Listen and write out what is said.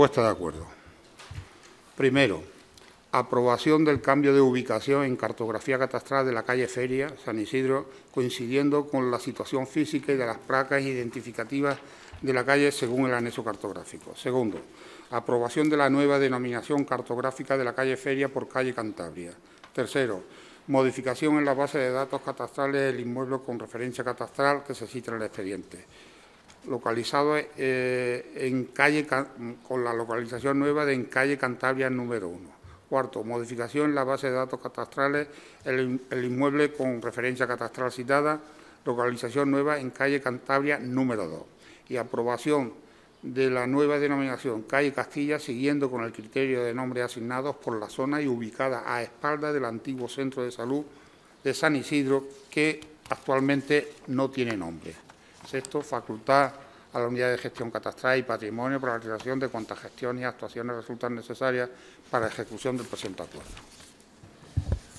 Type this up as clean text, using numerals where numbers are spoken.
Puesta de acuerdo. Primero, aprobación del cambio de ubicación en cartografía catastral de la calle Feria, San Isidro, coincidiendo con la situación física y de las placas identificativas de la calle según el anexo cartográfico. Segundo, aprobación de la nueva denominación cartográfica de la calle Feria por calle Cantabria. Tercero, modificación en la base de datos catastrales del inmueble con referencia catastral que se cita en el expediente, localizado en calle, con la localización nueva de en calle Cantabria número 1. Cuarto, modificación en la base de datos catastrales el inmueble con referencia catastral citada, localización nueva en calle Cantabria número 2. Y aprobación de la nueva denominación calle Castilla, siguiendo con el criterio de nombres asignados por la zona y ubicada a espaldas del antiguo centro de salud de San Isidro, que actualmente no tiene nombre. Sexto, facultad a la Unidad de Gestión Catastral y Patrimonio para la realización de cuantas gestiones y actuaciones resultan necesarias para la ejecución del presente acuerdo.